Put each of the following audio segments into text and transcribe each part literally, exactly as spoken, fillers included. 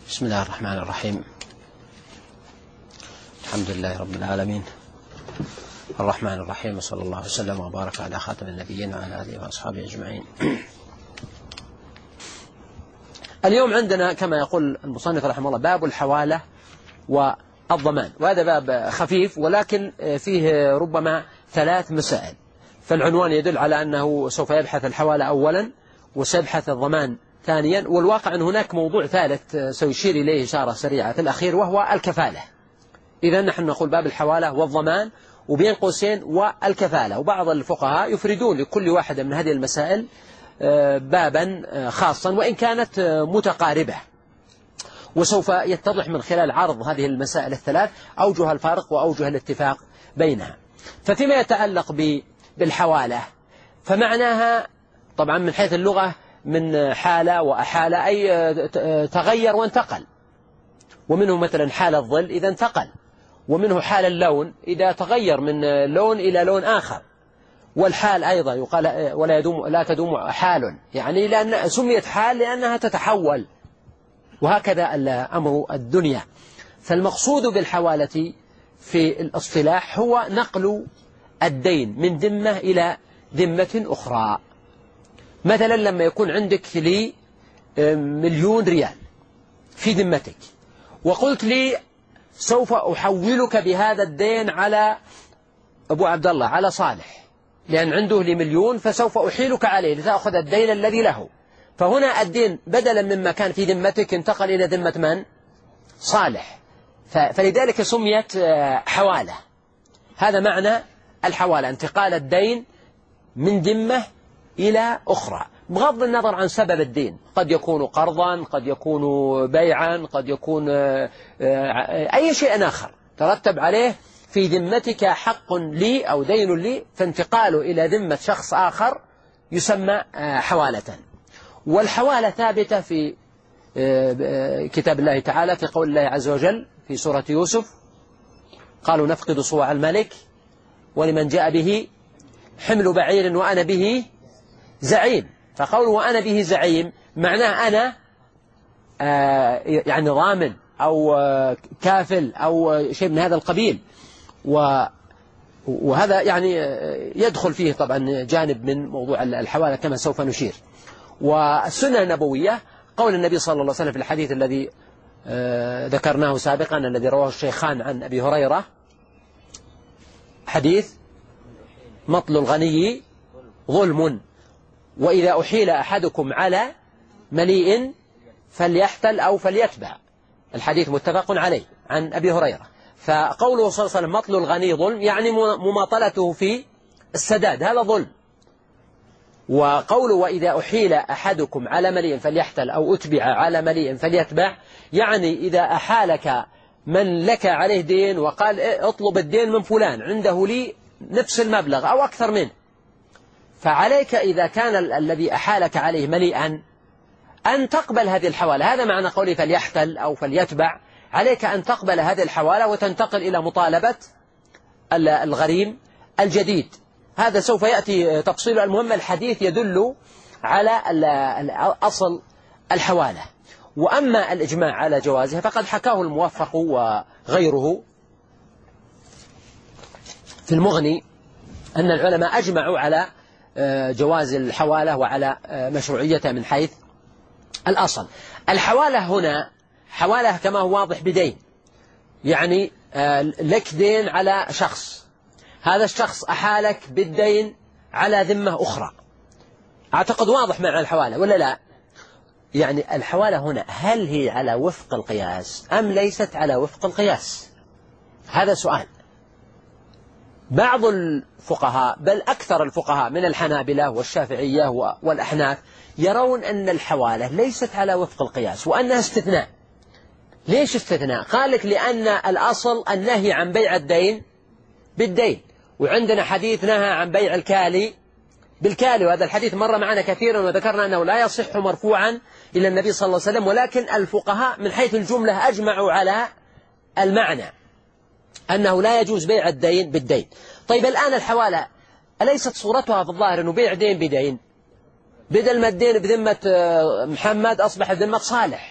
بسم الله الرحمن الرحيم. الحمد لله رب العالمين الرحمن الرحيم، وصلى الله وسلم وبارك على خاتم النبيين وعلى آله وأصحابه أجمعين. اليوم عندنا كما يقول المصنف رحمه الله باب الحوالة والضمان، وهذا باب خفيف ولكن فيه ربما ثلاث مسائل. فالعنوان يدل على أنه سوف يبحث الحوالة أولا وسيبحث الضمان ثانيا، والواقع أن هناك موضوع ثالث سيشير إليه إشارة سريعة في الأخير وهو الكفالة. إذا نحن نقول باب الحوالة والضمان وبين قوسين والكفالة، وبعض الفقهاء يفردون لكل واحدة من هذه المسائل بابا خاصا وإن كانت متقاربة، وسوف يتضح من خلال عرض هذه المسائل الثلاث أوجه الفارق وأوجه الاتفاق بينها. ففيما يتعلق بالحوالة فمعناها طبعا من حيث اللغة من حالة وأحالة أي تغير وانتقل، ومنه مثلا حال الظل إذا انتقل، ومنه حال اللون إذا تغير من لون إلى لون آخر، والحال أيضا يقال ولا يدوم لا تدوم حال، يعني لأن سميت حال لأنها تتحول، وهكذا أمر الدنيا. فالمقصود بالحوالة في الاصطلاح هو نقل الدين من ذمة إلى ذمة أخرى. مثلا لما يكون عندك لي مليون ريال في ذمتك وقلت لي سوف أحولك بهذا الدين على أبو عبد الله، على صالح، لأن عنده لي مليون فسوف أحيلك عليه لتأخذ الدين الذي له. فهنا الدين بدلا مما كان في ذمتك انتقل إلى ذمة من؟ صالح. فلذلك سميت حوالة. هذا معنى الحوالة، انتقال الدين من ذمة إلى أخرى بغض النظر عن سبب الدين. قد يكون قرضا، قد يكون بيعا، قد يكون أي شيء آخر ترتب عليه في ذمتك حق لي أو دين لي، فانتقاله إلى ذمة شخص آخر يسمى حوالة. والحوالة ثابتة في كتاب الله تعالى في قول الله عز وجل في سورة يوسف: قالوا نفقد صواع الملك ولمن جاء به حمل بعير وأنا به زعيم. فقوله وأنا به زعيم معناه أنا آه يعني ضامن أو آه كافل أو آه شيء من هذا القبيل، وهذا يعني يدخل فيه طبعا جانب من موضوع الحوالة كما سوف نشير. والسنة النبوية قول النبي صلى الله عليه وسلم في الحديث الذي آه ذكرناه سابقا الذي رواه الشيخان عن أبي هريرة، حديث مطل الغني ظلم، وإذا أحيل أحدكم على مليء فليحتل أو فليتبع. الحديث متفق عليه عن أبي هريرة. فقوله صلى الله عليه وسلم مطل الغني ظلم يعني مماطلته في السداد، هذا ظلم. وقوله وإذا أحيل أحدكم على مليء فليحتل أو أتبع على مليء فليتبع يعني إذا أحالك من لك عليه دين وقال اطلب الدين من فلان عنده لي نفس المبلغ أو أكثر منه، فعليك إذا كان الذي أحالك عليه مليئا أن تقبل هذه الحوالة. هذا معنى قولي فليحتل أو فليتبع، عليك أن تقبل هذه الحوالة وتنتقل إلى مطالبة الغريم الجديد. هذا سوف يأتي تفصيل. المهم الحديث يدل على أصل الحوالة. وأما الإجماع على جوازها فقد حكاه الموفق وغيره في المغني أن العلماء أجمعوا على جواز الحوالة وعلى مشروعيتها من حيث الأصل. الحوالة هنا حوالة كما هو واضح بدين، يعني لك دين على شخص، هذا الشخص أحالك بالدين على ذمة أخرى. أعتقد واضح معنى الحوالة ولا لا؟ يعني الحوالة هنا هل هي على وفق القياس أم ليست على وفق القياس؟ هذا سؤال. بعض الفقهاء بل أكثر الفقهاء من الحنابلة والشافعية والأحناف يرون أن الحوالة ليست على وفق القياس وأنها استثناء. ليش استثناء؟ قال لك لأن الأصل النهي عن بيع الدين بالدين، وعندنا حديث نهى عن بيع الكالي بالكالي، وهذا الحديث مر معنا كثيرا وذكرنا أنه لا يصح مرفوعا إلى النبي صلى الله عليه وسلم، ولكن الفقهاء من حيث الجملة أجمعوا على المعنى أنه لا يجوز بيع الدين بالدين. طيب الآن الحوالة أليست صورتها في الظاهر أنه بيع دين بدين؟ بدل ما الدين بذمة محمد أصبح بذمة صالح،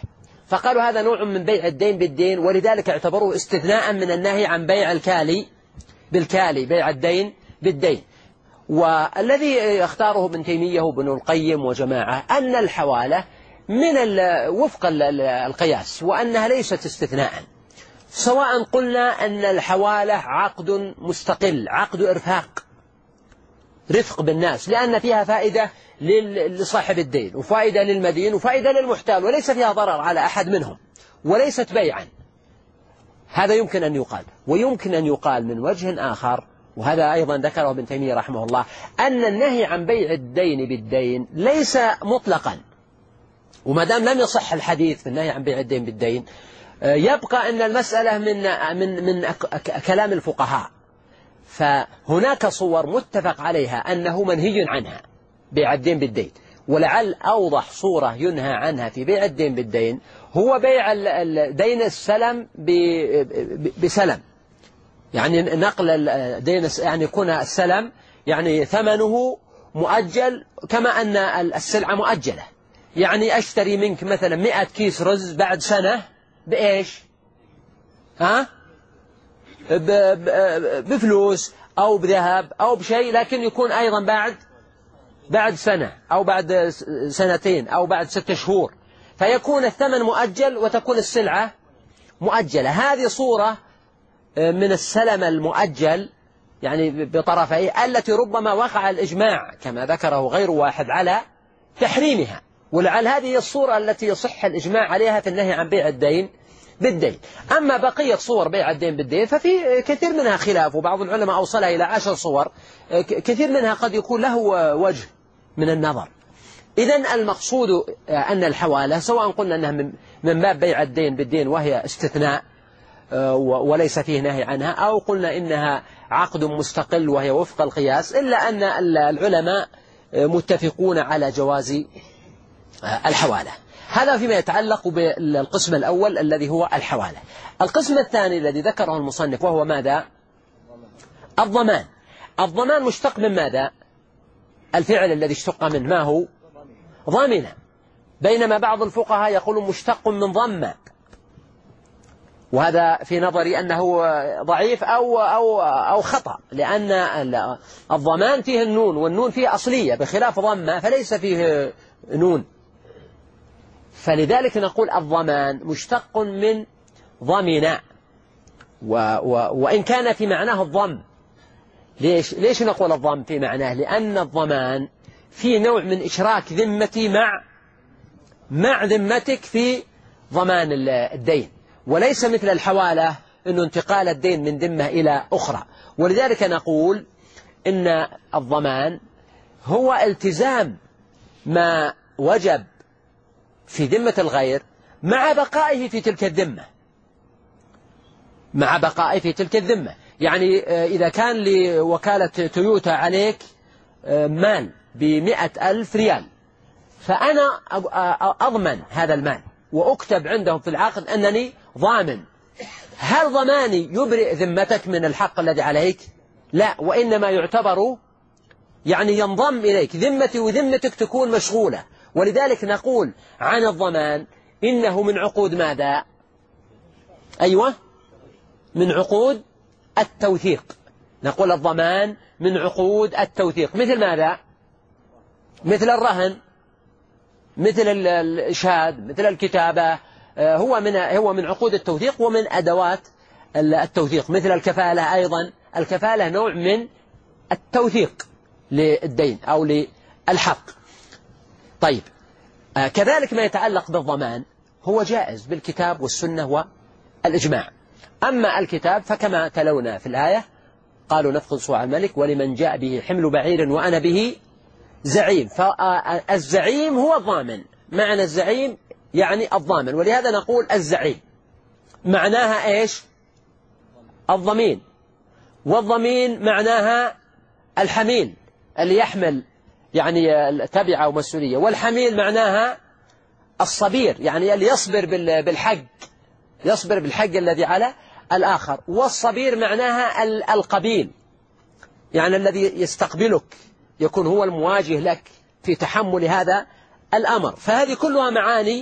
فقالوا هذا نوع من بيع الدين بالدين، ولذلك اعتبروه استثناء من النهي عن بيع الكالي بالكالي، بيع الدين بالدين. والذي اختاره ابن تيمية وابن القيم وجماعة أن الحوالة من وفق القياس، وأنها ليست استثناء، سواء قلنا أن الحوالة عقد مستقل، عقد إرفاق، رفق بالناس، لأن فيها فائدة لصاحب الدين وفائدة للمدين وفائدة للمحتال، وليس فيها ضرر على أحد منهم، وليست بيعا. هذا يمكن أن يقال. ويمكن أن يقال من وجه آخر، وهذا أيضا ذكره ابن تيمية رحمه الله، أن النهي عن بيع الدين بالدين ليس مطلقا، وما دام لم يصح الحديث في النهي عن بيع الدين بالدين يبقى أن المسألة من من من كلام الفقهاء. فهناك صور متفق عليها أنه منهي عنها، بيع الدين بالدين، ولعل أوضح صورة ينهى عنها في بيع الدين بالدين هو بيع دين السلم بسلم، يعني نقل الدين، يعني يكون السلم يعني ثمنه مؤجل كما أن السلعة مؤجلة. يعني أشتري منك مثلا مئة كيس رز بعد سنة بإيش؟ ها؟ بفلوس أو بذهب أو بشيء، لكن يكون أيضا بعد بعد سنة أو بعد سنتين أو بعد ستة شهور، فيكون الثمن مؤجل وتكون السلعة مؤجلة. هذه صورة من السلم المؤجل يعني بطرفيه، التي ربما وقع الإجماع كما ذكره غير واحد على تحريمها، ولعل هذه الصورة التي يصح الإجماع عليها في النهي عن بيع الدين بالدين. أما بقية صور بيع الدين بالدين ففي كثير منها خلاف، وبعض العلماء أوصلها إلى عشر صور، كثير منها قد يكون له وجه من النظر. إذن المقصود أن الحوالة سواء قلنا أنها من باب بيع الدين بالدين وهي استثناء وليس فيه نهي عنها، أو قلنا إنها عقد مستقل وهي وفق القياس، إلا أن العلماء متفقون على جواز الحوالة. هذا فيما يتعلق بالقسم الأول الذي هو الحوالة. القسم الثاني الذي ذكره المصنف وهو ماذا؟ الضمان. الضمان مشتق من ماذا؟ الفعل الذي اشتق منه ما هو؟ ضامن، بينما بعض الفقهاء يقولون مشتق من ضم، وهذا في نظري أنه ضعيف أو, أو, أو خطأ، لأن الضمان فيه النون، والنون فيه أصلية بخلاف ضم فليس فيه نون، فلذلك نقول الضمان مشتق من ضمن، و و وإن كان في معناه الضم. ليش, ليش نقول الضم في معناه؟ لأن الضمان في نوع من إشراك ذمتي مع مع ذمتك في ضمان الدين، وليس مثل الحوالة أنه انتقال الدين من ذمة إلى أخرى. ولذلك نقول إن الضمان هو التزام ما وجب في ذمة الغير مع بقائه في تلك الذمة، مع بقائه في تلك الذمة. يعني إذا كان لوكالة تويوتا عليك مال بمئة ألف ريال، فأنا أضمن هذا المال وأكتب عندهم في العقد أنني ضامن. هل ضماني يبرئ ذمتك من الحق الذي عليك؟ لا، وإنما يعتبر يعني ينضم إليك، ذمتي وذمتك تكون مشغولة. ولذلك نقول عن الضمان إنه من عقود ماذا؟ أيوة، من عقود التوثيق. نقول الضمان من عقود التوثيق، مثل ماذا؟ مثل الرهن، مثل الإشهاد، مثل الكتابة، هو من هو من عقود التوثيق ومن أدوات التوثيق. مثل الكفالة أيضا، الكفالة نوع من التوثيق للدين أو للحق. طيب، كذلك ما يتعلق بالضمان هو جائز بالكتاب والسنة والإجماع. أما الكتاب فكما تلونا في الآية قالوا نفقد صواع الملك ولمن جاء به حمل بعير وأنا به زعيم. فالزعيم هو الضامن، معنى الزعيم يعني الضامن، ولهذا نقول الزعيم معناها إيش؟ الضمين، والضمين معناها الحميل اللي يحمل يعني تبعة ومسؤولية، والحميل معناها الصبير يعني اللي يصبر بالحق، يصبر بالحق الذي على الآخر. والصبير معناها القبيل، يعني الذي يستقبلك، يكون هو المواجه لك في تحمل هذا الأمر. فهذه كلها معاني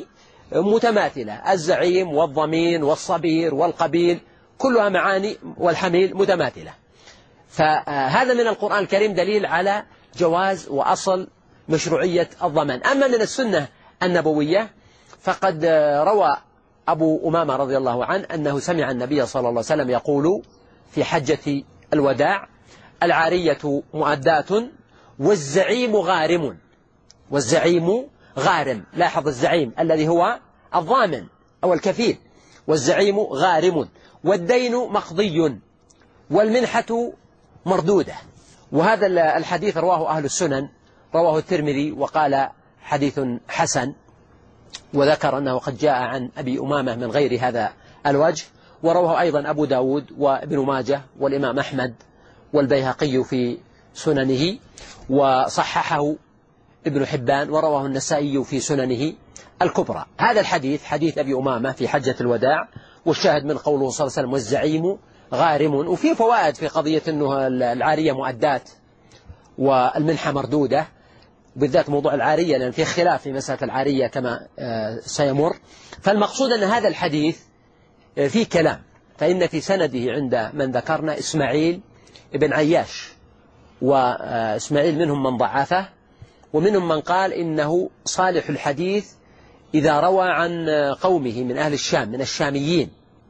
متماثلة، الزعيم والضمين والصبير والقبيل كلها معاني، والحميل متماثلة. فهذا من القرآن الكريم دليل على جواز وأصل مشروعية الضمان. أما من السنة النبوية فقد روى أبو أمامة رضي الله عنه أنه سمع النبي صلى الله عليه وسلم يقول في حجة الوداع: العارية مؤداة والزعيم غارم. والزعيم غارم، لاحظ الزعيم الذي هو الضامن أو الكفيل، والزعيم غارم، والدين مقضي، والمنحة مردودة. وهذا الحديث رواه أهل السنن، رواه الترمذي وقال حديث حسن، وذكر أنه قد جاء عن أبي أمامة من غير هذا الوجه، ورواه أيضا أبو داود وابن ماجه والإمام أحمد والبيهقي في سننه، وصححه ابن حبان، ورواه النسائي في سننه الكبرى. هذا الحديث حديث أبي أمامة في حجة الوداع، والشاهد من قوله صلى الله عليه وسلم: والزعيم غارم. وفي فوائد في قضية أنه العارية مؤداة والمنحة مردودة، بالذات موضوع العارية، لأن في خلاف في مسألة العارية كما سيمر. فالمقصود أن هذا الحديث فيه كلام، فإن في سنده عند من ذكرنا إسماعيل بن عياش، وإسماعيل منهم من ضعفه، ومنهم من قال إنه صالح الحديث إذا روى عن قومه من أهل الشام من الشاميين،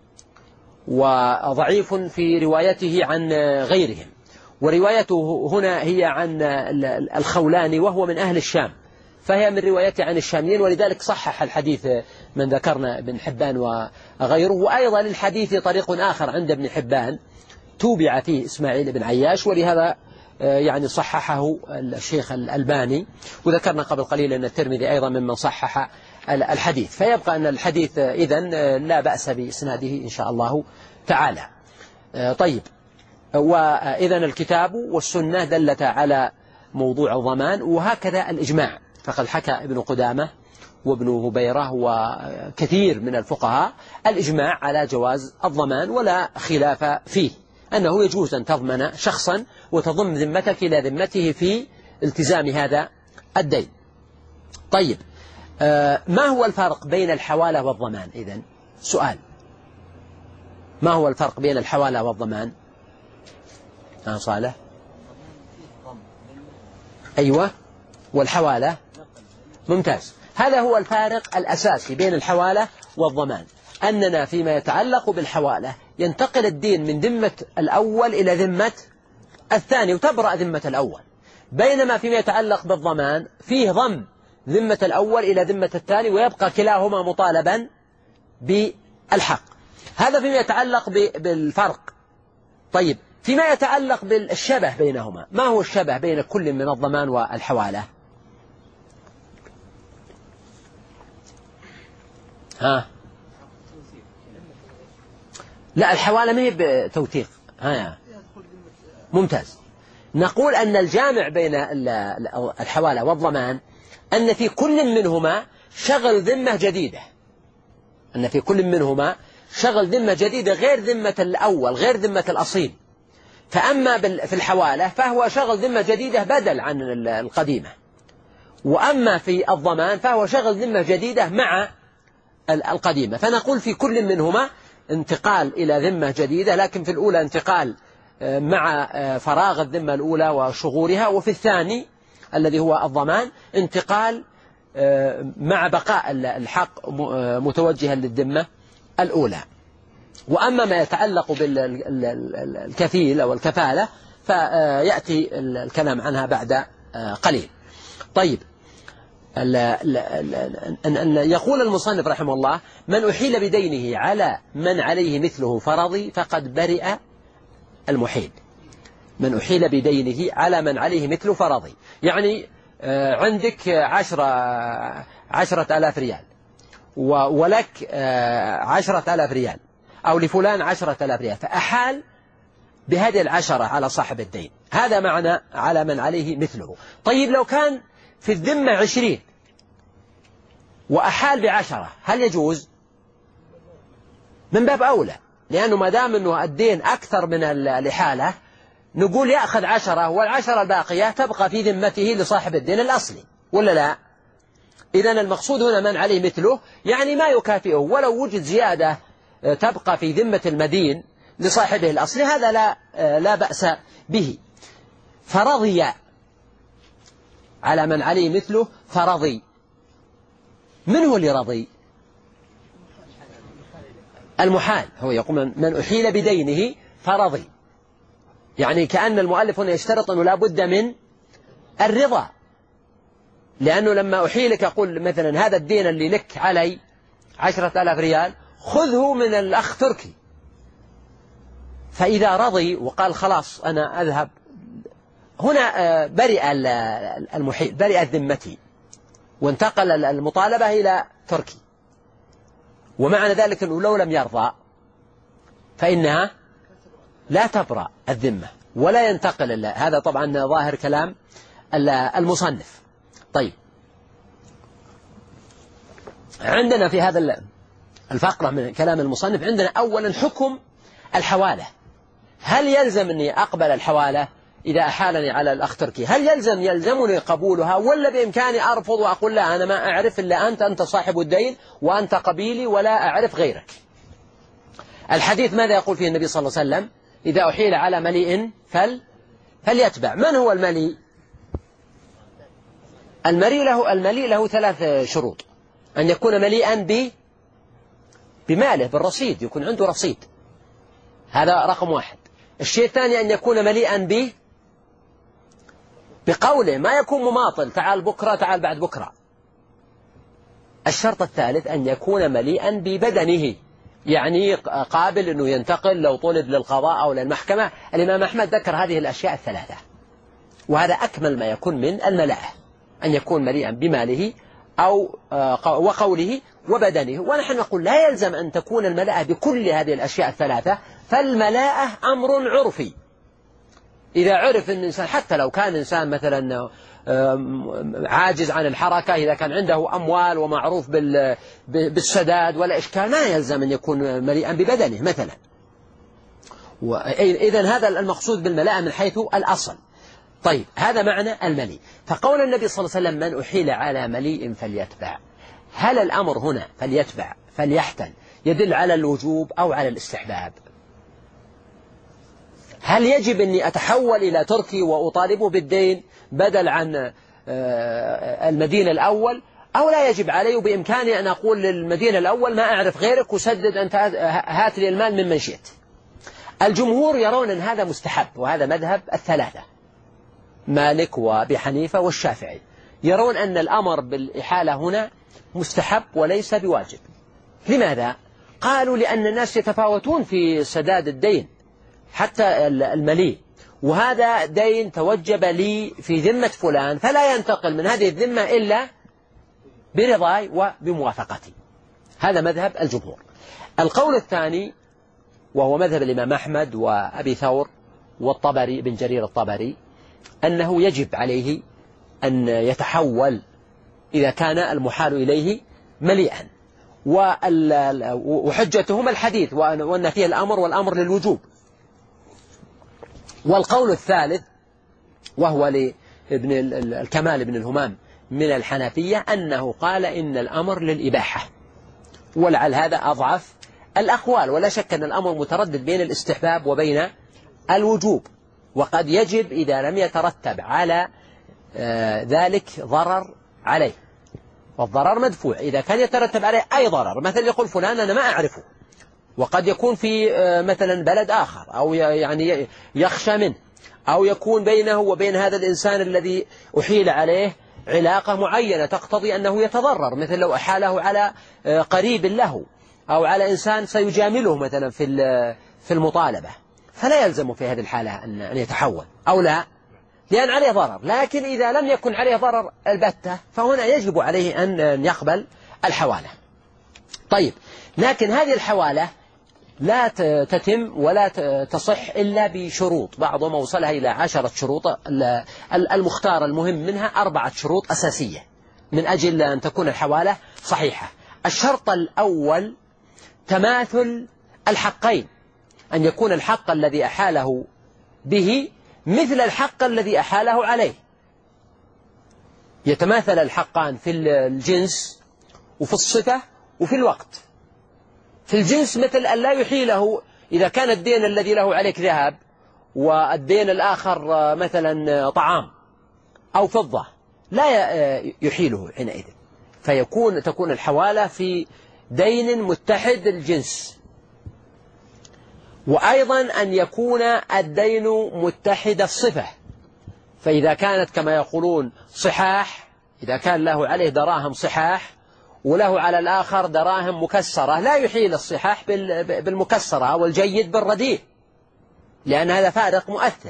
وضعيف في روايته عن غيرهم. وروايته هنا هي عن الخولاني وهو من أهل الشام، فهي من روايته عن الشاميين، ولذلك صحح الحديث من ذكرنا ابن حبان وغيره. وأيضا للحديث طريق آخر عند ابن حبان توبع فيه إسماعيل بن عياش، ولهذا يعني صححه الشيخ الألباني. وذكرنا قبل قليل أن الترمذي أيضا ممن صحح الحديث. فيبقى أن الحديث إذن لا بأس بإسناده إن شاء الله تعالى. طيب، وإذن الكتاب والسنة دلتا على موضوع الضمان، وهكذا الإجماع. فقد حكى ابن قدامة وابن هبيرة وكثير من الفقهاء الإجماع على جواز الضمان، ولا خلاف فيه، أنه يجوز أن تضمن شخصا وتضم ذمتك إلى ذمته في التزام هذا الدين. طيب، ما هو الفرق بين الحوالة والضمان؟ إذن سؤال: ما هو الفرق بين الحوالة والضمان؟ ها صالح؟ أيوة، والحوالة؟ ممتاز. هذا هو الفارق الأساسي بين الحوالة والضمان، أننا فيما يتعلق بالحوالة ينتقل الدين من ذمة الأول إلى ذمة الثاني، وتبرأ ذمة الأول، بينما فيما يتعلق بالضمان فيه ضم ذمة الأول إلى ذمة الثاني، ويبقى كلاهما مطالبا بالحق. هذا فيما يتعلق بالفرق. طيب، فيما يتعلق بالشبه بينهما، ما هو الشبه بين كل من الضمان والحوالة؟ ها؟ لا، الحوالة ما هي بتوثيق. ها، ممتاز. نقول أن الجامع بين الحوالة والضمان أن في كل منهما شغل ذمة جديدة، أن في كل منهما شغل ذمة جديدة غير ذمة الأول، غير ذمة الأصيل. فأما في الحوالة فهو شغل ذمة جديدة بدل عن القديمة، وأما في الضمان فهو شغل ذمة جديدة مع القديمة. فنقول في كل منهما انتقال إلى ذمة جديدة، لكن في الأولى انتقال مع فراغ الذمة الأولى وشغورها، وفي الثاني الذي هو الضمان انتقال مع بقاء الحق متوجها للذمة الأولى. وأما ما يتعلق بالكفيل أو الكفالة فيأتي الكلام عنها بعد قليل. طيب، يقول المصنف رحمه الله: من أحيل بدينه على من عليه مثله فرضي فقد برئ المحيل. من أحيل بدينه على من عليه مثل فرضي، يعني عندك عشرة, عشرة آلاف ريال ولك عشرة آلاف ريال، أو لفلان عشرة آلاف ريال، فأحال بهذه العشرة على صاحب الدين. هذا معنى على من عليه مثله. طيب، لو كان في الذمة عشرين وأحال بعشرة، هل يجوز؟ من باب أولى، لأنه ما دام أنه الدين أكثر من الإحالة نقول يأخذ عشرة، والعشرة الباقية تبقى في ذمته لصاحب الدين الأصلي، ولا لا؟ إذن المقصود هنا من عليه مثله يعني ما يكافئه، ولو وجد زيادة تبقى في ذمة المدين لصاحبه الأصلي هذا لا لا بأس به. فرضي على من عليه مثله فرضي. من هو اللي رضي؟ المحال، هو يقول من أحيل بدينه فرضي، يعني كأن المؤلف هنا يشترط أنه لا بد من الرضا، لأنه لما أحيلك يقول مثلا هذا الدين اللي لك علي عشرة آلاف ريال خذه من الأخ تركي، فإذا رضي وقال خلاص أنا أذهب هنا برئ المحيل، برئت ذمتي وانتقل المطالبة إلى تركي. ومعنى ذلك أنه لو لم يرضى فإنها لا تبرأ الذمة ولا ينتقل. هذا طبعا ظاهر كلام المصنف. طيب، عندنا في هذا الفقرة من كلام المصنف عندنا أولا حكم الحوالة. هل يلزم أني أقبل الحوالة إذا أحالني على الأخ تركي؟ هل يلزم يلزمني قبولها ولا بإمكاني أرفض وأقول لا أنا ما أعرف إلا أنت، أنت صاحب الدين وأنت قبيلي ولا أعرف غيرك؟ الحديث ماذا يقول فيه النبي صلى الله عليه وسلم؟ إذا أحيل على مليء فل فليتبع. من هو المليء؟ المليء له المليء له ثلاث شروط: أن يكون مليئا ب بماله، بالرصيد، يكون عنده رصيد، هذا رقم واحد. الشيء الثاني أن يكون مليئا ب بقوله، ما يكون مماطل تعال بكرة تعال بعد بكرة. الشرط الثالث أن يكون مليئا ببدنه، يعني قابل أنه ينتقل لو طلب للقضاء أو للمحكمة. الإمام أحمد ذكر هذه الأشياء الثلاثة، وهذا أكمل ما يكون من الملاءة، أن يكون مليئا بماله أو وقوله وبدنه. ونحن نقول لا يلزم أن تكون الملاءة بكل هذه الأشياء الثلاثة، فالملاءة أمر عرفي. إذا عرف أن الإنسان حتى لو كان إنسان مثلا عاجز عن الحركة، إذا كان عنده أموال ومعروف بالسداد ولا إشكال، ما يلزم أن يكون مليئا ببدنه مثلا. إذن هذا المقصود بالملاءة من حيث الأصل. طيب، هذا معنى المليء. فقول النبي صلى الله عليه وسلم من أحيل على مليء فليتبع، هل الأمر هنا فليتبع فليحتل يدل على الوجوب أو على الاستحباب؟ هل يجب أني أتحول إلى تركي وأطالبه بالدين بدل عن المدين الأول، أو لا يجب علي وبإمكاني أن أقول للمدين الأول ما أعرف غيرك وسدد أنت هات لي المال ممن شئت؟ الجمهور يرون أن هذا مستحب، وهذا مذهب الثلاثة مالك وأبي حنيفة والشافعي، يرون أن الأمر بالإحالة هنا مستحب وليس بواجب. لماذا؟ قالوا لأن الناس يتفاوتون في سداد الدين حتى المليء، وهذا دين توجب لي في ذمة فلان، فلا ينتقل من هذه الذمة إلا برضاي وبموافقتي. هذا مذهب الجمهور. القول الثاني وهو مذهب الإمام أحمد وأبي ثور والطبري بن جرير الطبري، أنه يجب عليه أن يتحول إذا كان المحال إليه مليئا، وحجتهم الحديث وأن فيه الأمر والأمر للوجوب. والقول الثالث وهو لابن الكمال بن الهمام من الحنفية أنه قال إن الأمر للإباحة، ولعل هذا أضعف الأقوال، ولا شك أن الأمر متردد بين الاستحباب وبين الوجوب، وقد يجب إذا لم يترتب على ذلك ضرر عليه، والضرر مدفوع. إذا كان يترتب عليه أي ضرر، مثل يقول فلان أنا ما أعرفه، وقد يكون في مثلا بلد آخر، أو يعني يخشى منه، أو يكون بينه وبين هذا الإنسان الذي أحيل عليه علاقة معينة تقتضي أنه يتضرر، مثل لو أحاله على قريب له أو على إنسان سيجامله مثلا في في المطالبة، فلا يلزم في هذه الحالة أن يتحول أو لا، لأن عليه ضرر. لكن إذا لم يكن عليه ضرر البتة فهنا يجب عليه أن يقبل الحوالة. طيب، لكن هذه الحوالة لا تتم ولا تصح إلا بشروط، بعضهم وصلها إلى عشرة شروط. المختار المهم منها أربعة شروط أساسية من أجل أن تكون الحوالة صحيحة. الشرط الأول تماثل الحقين، أن يكون الحق الذي أحاله به مثل الحق الذي أحاله عليه. يتماثل الحقان في الجنس وفي الصفة وفي الوقت. في الجنس مثل أن لا يحيله، إذا كان الدين الذي له عليك ذهب والدين الآخر مثلا طعام أو فضة لا يحيله حينئذ، فيكون تكون الحوالة في دين متحد الجنس. وأيضا أن يكون الدين متحد الصفة، فإذا كانت كما يقولون صحاح، إذا كان له عليه دراهم صحاح وله على الآخر دراهم مكسرة، لا يحيل الصحاح بالمكسرة والجيد بالرديء، لأن هذا فارق مؤثر.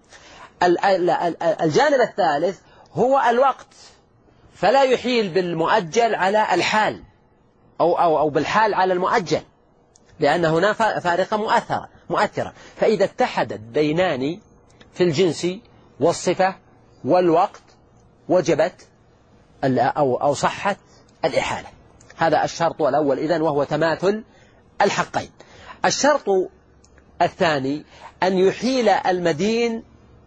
الجانب الثالث هو الوقت، فلا يحيل بالمؤجل على الحال أو, أو, أو بالحال على المؤجل، لأن هنا فارقة مؤثرة مؤثرة. فإذا اتحد الدينان في الجنس والصفة والوقت وجبت أو, أو صحت الإحالة. هذا الشرط الأول إذن، وهو تماثل الحقين. الشرط الثاني أن يحيل المدين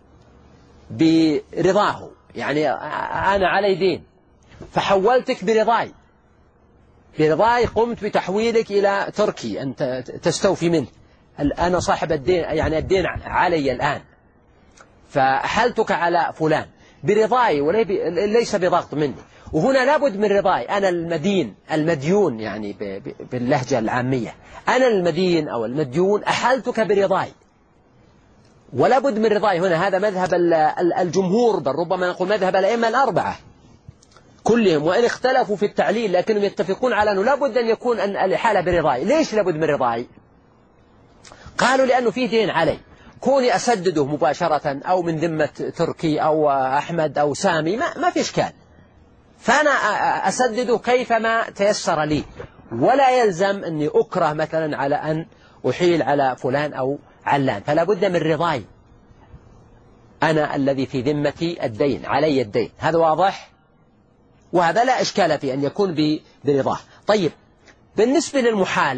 برضاه، يعني أنا علي دين فحولتك برضاي برضاي قمت بتحويلك إلى تركي أنت تستوفي منه، أنا صاحب الدين، يعني الدين علي الآن، فأحلتك على فلان برضاي وليس بضغط مني. وهنا لابد من رضاي، أنا المدين المديون، يعني باللهجة العامية أنا المدين أو المديون أحلتك برضاي، ولا بد من رضاي. هنا هذا مذهب الجمهور، بل ربما نقول مذهب الأئمة الأربعة كلهم، وإن اختلفوا في التعليل لكنهم يتفقون على أنه لا بد أن يكون أن الإحالة برضاي. ليش لا بد من رضاي؟ قالوا لأنه فيه دين علي، كوني أسدده مباشرة أو من ذمة تركي أو أحمد أو سامي ما, ما في إشكال، فأنا أسدده كيفما تيسر لي، ولا يلزم أني أكره مثلا على أن أحيل على فلان أو علان، فلا بد من رضاي، أنا الذي في ذمتي الدين، علي الدين. هذا واضح، وهذا لا إشكال في أن يكون برضاه. طيب، بالنسبة للمحال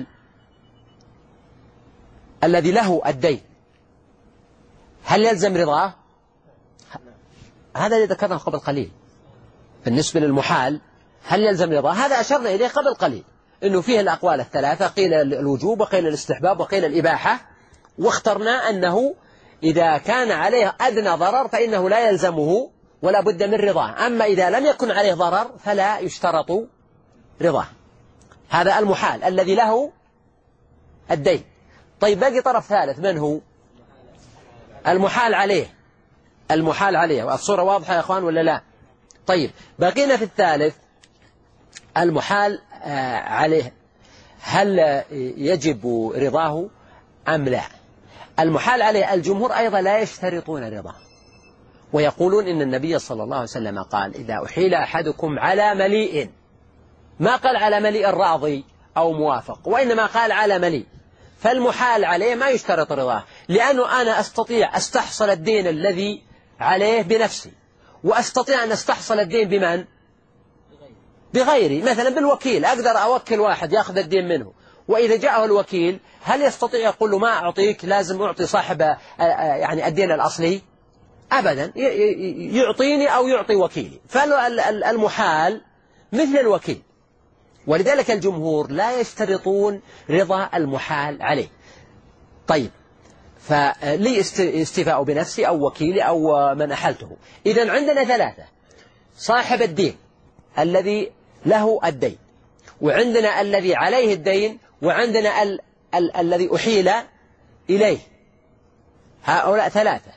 الذي له الدين هل يلزم رضاه؟ هذا اللي ذكرناه قبل قليل. بالنسبة للمحال هل يلزم رضاه؟ هذا أشرنا إليه قبل قليل، إنه فيه الأقوال الثلاثة، قيل الوجوب وقيل الاستحباب وقيل الإباحة، واخترنا أنه إذا كان عليه أدنى ضرر فإنه لا يلزمه ولا بد من رضاه، أما إذا لم يكن عليه ضرر فلا يشترط رضاه. هذا المحال الذي له الدين. طيب، باقي طرف ثالث، من هو؟ المحال عليه. المحال عليه، الصورة واضحة يا أخوان ولا لا؟ طيب، بقينا في الثالث المحال عليه، هل يجب رضاه أم لا؟ المحال عليه الجمهور أيضا لا يشترطون رضاه، ويقولون إن النبي صلى الله عليه وسلم قال: إذا أحيل أحدكم على مليء، ما قال على مليء راضي أو موافق، وإنما قال على مليء، فالمحال عليه ما يشترط رضاه، لأنه أنا أستطيع أستحصل الدين الذي عليه بنفسي، وأستطيع أن أستحصل الدين بمن؟ بغيري، مثلا بالوكيل، أقدر أوكل واحد يأخذ الدين منه، وإذا جاءه الوكيل هل يستطيع يقول له ما أعطيك، لازم أعطي صاحب يعني الدين الأصلي؟ أبدا، يعطيني أو يعطي وكيلي. فالمحال مثل الوكيل، ولذلك الجمهور لا يشترطون رضا المحال عليه. طيب، فلي استيفاء بنفسي أو وكيلي أو من أحلته. إذن عندنا ثلاثة: صاحب الدين الذي له الدين، وعندنا الذي عليه الدين، وعندنا ال ال الذي أحيل إليه. هؤلاء ثلاثة.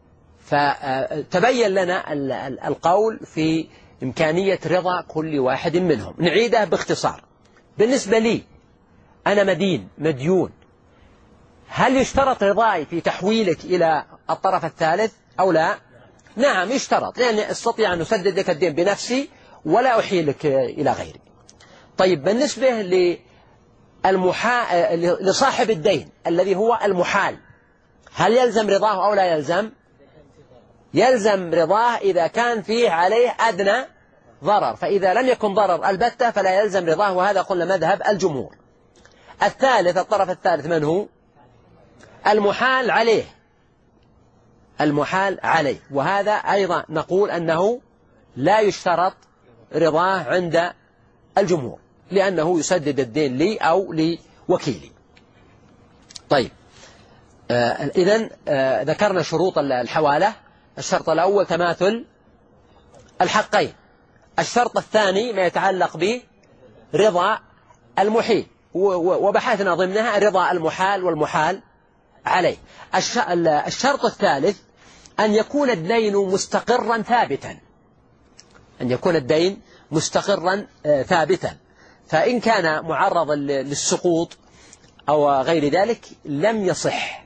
فتبين لنا القول في إمكانية رضا كل واحد منهم. نعيده باختصار. بالنسبة لي أنا مدين مديون، هل يشترط رضاي في تحويلك إلى الطرف الثالث أو لا؟ نعم يشترط، لأني أستطيع أن أسدد لك الدين بنفسي ولا أحيلك إلى غيري. طيب، بالنسبة للمحا... لصاحب الدين الذي هو المحال، هل يلزم رضاه أو لا يلزم؟ يلزم رضاه إذا كان فيه عليه أدنى ضرر، فإذا لم يكن ضرر البتة فلا يلزم رضاه، وهذا قلنا مذهب الجمهور. الثالث، الطرف الثالث من هو؟ المحال عليه. المحال عليه، وهذا أيضا نقول أنه لا يشترط رضاه عند الجمهور، لأنه يسدد الدين لي أو لوكيلي. طيب، آه إذن آه ذكرنا شروط الحوالة. الشرط الأول تماثل الحقين. الشرط الثاني ما يتعلق برضا المحيل، وبحثنا ضمنها رضا المحال والمحال عليه. الشرط الثالث أن يكون الدين مستقرا ثابتا، أن يكون الدين مستقرا ثابتا، فإن كان معرضا للسقوط أو غير ذلك لم يصح.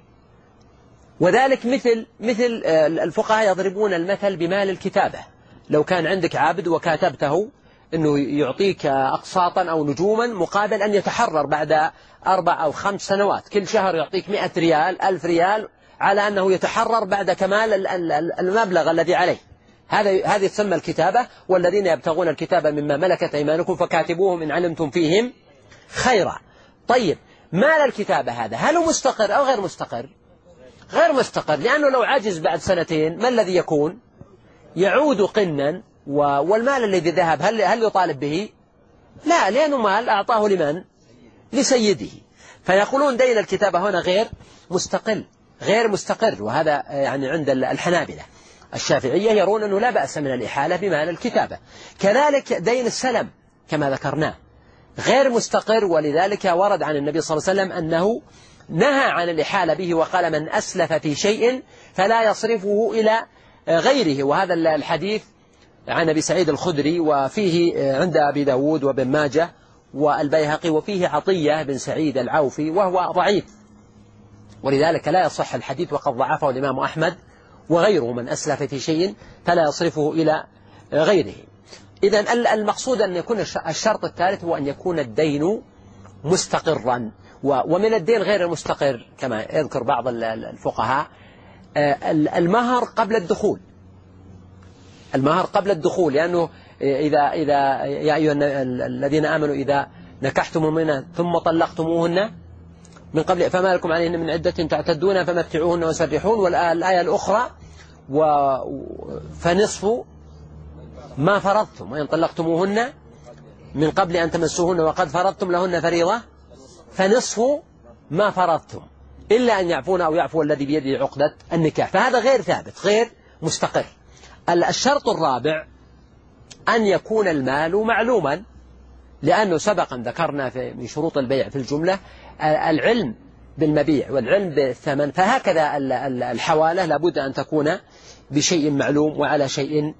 وذلك مثل مثل الفقهاء يضربون المثل بمال الكتابة. لو كان عندك عبد وكاتبته أنه يعطيك أقساطا أو نجوما مقابل أن يتحرر بعد أربع أو خمس سنوات، كل شهر يعطيك مئة ريال ألف ريال على أنه يتحرر بعد كمال المبلغ الذي عليه. هذا هذه تسمى الكتابة. والذين يبتغون الكتابة مما ملكت أيمانكم فكاتبوهم إن علمتم فيهم خيرا. طيب، مال الكتابة هذا هل هو مستقر أو غير مستقر؟ غير مستقر، لأنه لو عجز بعد سنتين ما الذي يكون؟ يعود قنا، والمال الذي ذهب هل هل يطالب به؟ لا، لأنه مال أعطاه لمن؟ لسيده. فيقولون دين الكتابة هنا غير مستقل غير مستقر. وهذا يعني عند الحنابلة. الشافعية يرون أنه لا بأس من الإحالة بمال الكتابة. كذلك دين السلم كما ذكرناه غير مستقر، ولذلك ورد عن النبي صلى الله عليه وسلم أنه نهى عن الإحالة به، وقال من أسلف في شيء فلا يصرفه إلى غيره. وهذا الحديث عن أبي سعيد الخدري، وفيه عند أبي داود وابن ماجه والبيهقي، وفيه عطية بن سعيد العوفي وهو ضعيف، ولذلك لا يصح الحديث، وقد ضعفه الإمام أحمد وغيره. من أسلف في شيء فلا يصرفه إلى غيره. إذن المقصود أن يكون الشرط الثالث هو أن يكون الدين مستقرا. ومن الدين غير المستقر كما يذكر بعض الفقهاء المهر قبل الدخول. المهر قبل الدخول، لأنه إذا إذا يا أيها الذين آمنوا إذا نكحتموهن ثم طلقتموهن من قبل فما لكم عليهن من عدة تعتدون فمتعوهن وسرحون. والآية الأخرى فنصف ما فرضتم وإن طلقتموهن من قبل أن تمسوهن وقد فرضتم لهن فريضة فنصف ما فرضتم إلا أن يعفون أو يعفو الذي بيده عقدة النكاح. فهذا غير ثابت غير مستقر. الشرط الرابع أن يكون المال معلوما، لأنه سبقا ذكرنا في من شروط البيع في الجملة العلم بالمبيع والعلم بالثمن، فهكذا الحوالة لابد أن تكون بشيء معلوم وعلى شيء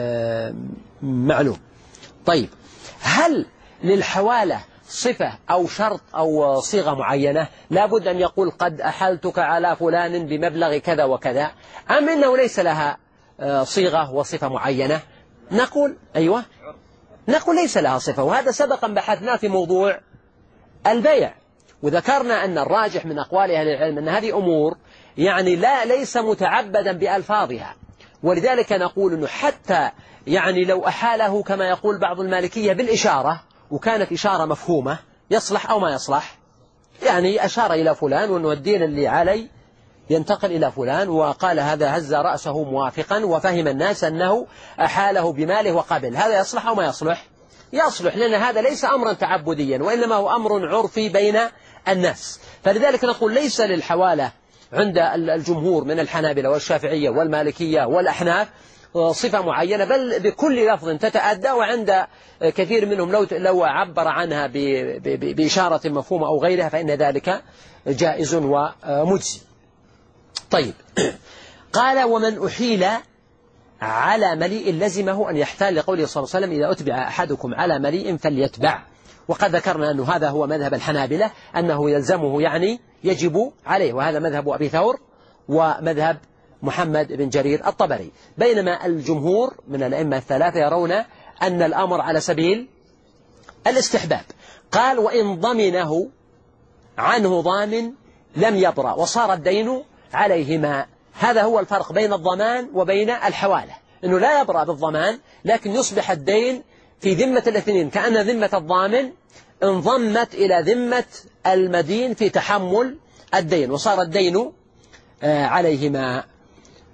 معلوم. طيب، هل للحوالة صفة أو شرط أو صيغة معينة؟ لابد أن يقول قد أحلتك على فلان بمبلغ كذا وكذا، أم إنه ليس لها صيغة وصفة معينة؟ نقول أيوة، نقول ليس لها صفة. وهذا سبقا بحثنا في موضوع البيع، وذكرنا أن الراجح من أقوال أهل العلم أن هذه أمور يعني لا ليس متعبدا بألفاظها، ولذلك نقول أنه حتى يعني لو أحاله كما يقول بعض المالكية بالإشارة وكانت إشارة مفهومة يصلح أو ما يصلح. يعني أشار إلى فلان وأنه الدين اللي علي ينتقل إلى فلان، وقال هذا هز رأسه موافقا، وفهم الناس أنه أحاله بماله وقبل. هذا يصلح أو ما يصلح؟ يصلح، لأن هذا ليس أمرا تعبديا وإنما هو أمر عرفي بين الناس. فلذلك نقول ليس للحوالة عند الجمهور من الحنابلة والشافعية والمالكية والأحناف صفة معينة، بل بكل لفظ تتأدى. وعند كثير منهم لو لو عبر عنها بإشارة مفهومة أو غيرها فإن ذلك جائز ومجزي. طيب، قال ومن أحيل على مليء لزمه أن يحتال، لقوله صلى الله عليه وسلم إذا أتبع أحدكم على مليء فليتبع. وقد ذكرنا أنه هذا هو مذهب الحنابلة، أنه يلزمه يعني يجب عليه، وهذا مذهب أبي ثور ومذهب محمد بن جرير الطبري. بينما الجمهور من الأئمة الثلاثة يرون أن الأمر على سبيل الاستحباب. قال وإن ضمنه عنه ضامن لم يبرأ وصار الدين عليهما. هذا هو الفرق بين الضمان وبين الحوالة، أنه لا يبرأ بالضمان لكن يصبح الدين في ذمة الاثنين، كأن ذمة الضامن انضمت إلى ذمة المدين في تحمل الدين وصار الدين عليهما.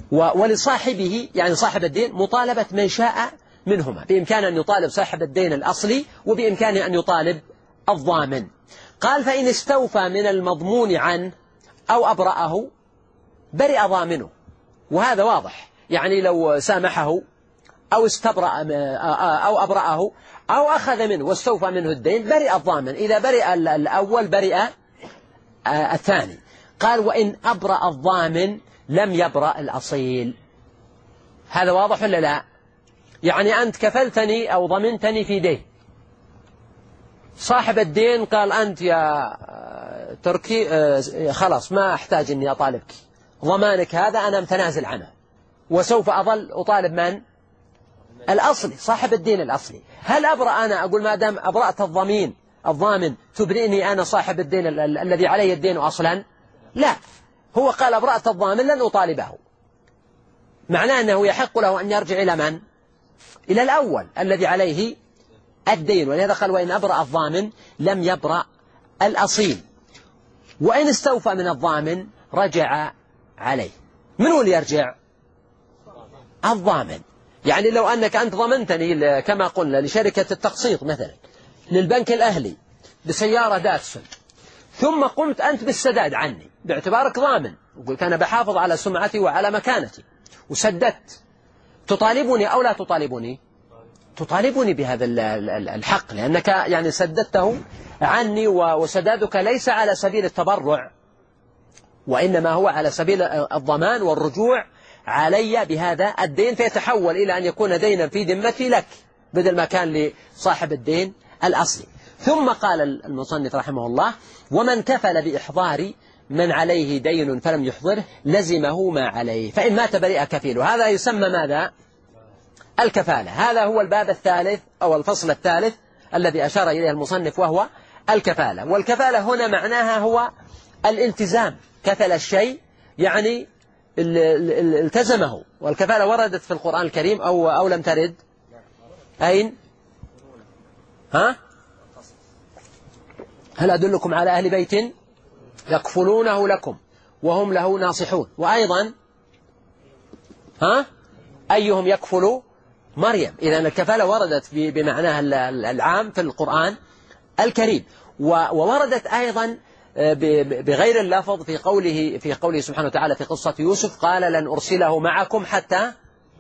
ولصاحبه يعني صاحب الدين مطالبة من شاء منهما، بإمكانه أن يطالب صاحب الدين الأصلي وبإمكانه أن يطالب الضامن. قال فإن استوفى من المضمون عنه أو أبرأه برئ ضامنه، وهذا واضح، يعني لو سامحه أو استبرأ أو أبرأه أو أخذ منه واستوفى منه الدين برئ الضامن. إذا برئ الأول برئ الثاني. قال وإن أبرأ الضامن لم يبرأ الأصيل. هذا واضح ولا لا؟ يعني أنت كفلتني أو ضمنتني في دين، صاحب الدين قال أنت يا تركي خلاص ما أحتاج أني أطالبك، ضمانك هذا أنا متنازل عنه، وسوف أظل أطالب من؟ الأصلي، صاحب الدين الأصلي. هل أبرأ أنا أقول ما دام أبرأت الضمين الضامن تبرئني أنا صاحب الدين ال ال الذي عليه الدين أصلا؟ لا، هو قال أبرأت الضامن لن أطالبه، معناه أنه يحق له أن يرجع إلى من؟ إلى الأول الذي عليه الدين. ولهذا قال وإن أبرأ الضامن لم يبرأ الأصيل. وإن استوفى من الضامن رجع عليه. من هو اللي يرجع؟ الضامن. يعني لو أنك أنت ضمنتني كما قلنا لشركة التقسيط مثلا، للبنك الأهلي، بسيارة داتسون، ثم قمت أنت بالسداد عني باعتبارك ضامن، وقلت أنا بحافظ على سمعتي وعلى مكانتي وسددت، تطالبني أو لا تطالبني؟ تطالبني بهذا الحق، لأنك يعني سددته عني، وسدادك ليس على سبيل التبرع وإنما هو على سبيل الضمان والرجوع علي بهذا الدين، فيتحول إلى أن يكون دينا في ذمتي لك بدل ما كان لصاحب الدين الأصلي. ثم قال المصنف رحمه الله ومن كفل بإحضار من عليه دين فلم يحضره لزمه ما عليه، فإن مات برئ كفيله. هذا يسمى ماذا؟ الكفالة. هذا هو الباب الثالث أو الفصل الثالث الذي أشار إليه المصنف، وهو الكفالة. والكفالة هنا معناها هو الالتزام، كفل الشيء يعني التزمه. والكفالة وردت في القرآن الكريم أو, أو لم ترد؟ أين؟ ها؟ هل أدلكم على أهل بيت يكفلونه لكم وهم له ناصحون؟ وأيضا ها؟ أيهم يكفل مريم. إذن الكفالة وردت بمعناها العام في القرآن الكريم، ووردت أيضا بغير اللفظ في قوله في قوله سبحانه وتعالى في قصة يوسف قال لن أرسله معكم حتى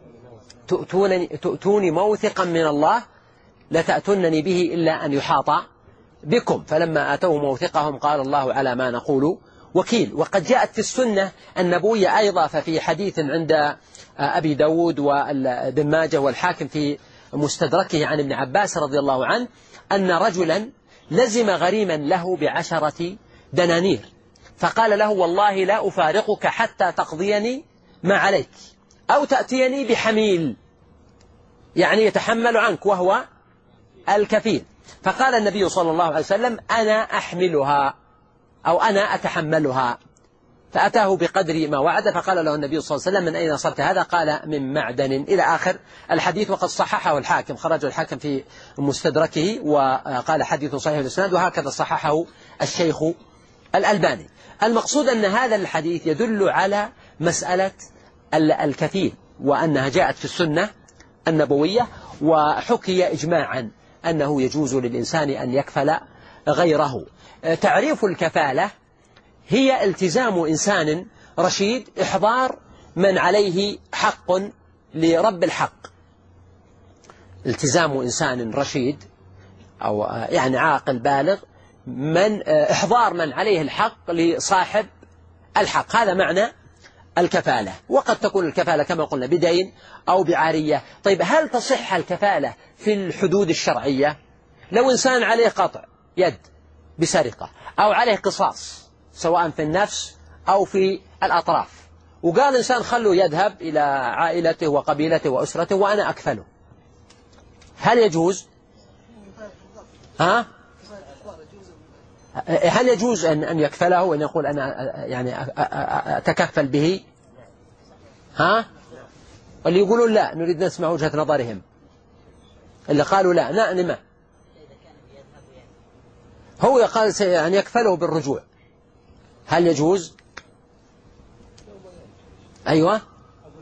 تؤتوني موثقا من الله لتأتونني به إلا أن يحاط بكم، فلما آتوه موثقهم قال الله على ما نقول وكيل. وقد جاءت في السنة النبوية أيضا، ففي حديث عند أبي داود وابن ماجه والحاكم في مستدركه عن ابن عباس رضي الله عنه أن رجلا لزم غريما له بعشرة دنانير، فقال له والله لا أفارقك حتى تقضيني ما عليك أو تأتيني بحميل، يعني يتحمل عنك وهو الكفيل. فقال النبي صلى الله عليه وسلم أنا أحملها أو أنا أتحملها، فأتاه بقدر ما وعد. فقال له النبي صلى الله عليه وسلم من أين أصبت هذا؟ قال من معدن، إلى آخر الحديث. وقد صححه الحاكم، خرج الحاكم في مستدركه وقال حديث صحيح الإسناد، وهكذا صححه الشيخ الألباني. المقصود أن هذا الحديث يدل على مسألة الكفيل، وأنها جاءت في السنة النبوية، وحكي إجماعا أنه يجوز للإنسان أن يكفل غيره. تعريف الكفالة هي التزام إنسان رشيد إحضار من عليه حق لرب الحق. التزام إنسان رشيد أو يعني عاقل بالغ من إحضار من عليه الحق لصاحب الحق، هذا معنى الكفالة. وقد تكون الكفالة كما قلنا بدين أو بعارية. طيب هل تصح الكفالة في الحدود الشرعية؟ لو إنسان عليه قطع يد بسرقة أو عليه قصاص سواء في النفس أو في الأطراف، وقال إنسان خلوا يذهب إلى عائلته وقبيلته وأسرته وأنا أكفله، هل يجوز؟ ها؟ هل يجوز أن أن يكفله وأن يقول أنا يعني أتكفل به؟ ها؟ واللي يقولون لا نريد نسمع وجهة نظرهم، اللي قالوا لا لا ما هو قال يعني يكفله بالرجوع، هل يجوز؟ أيوة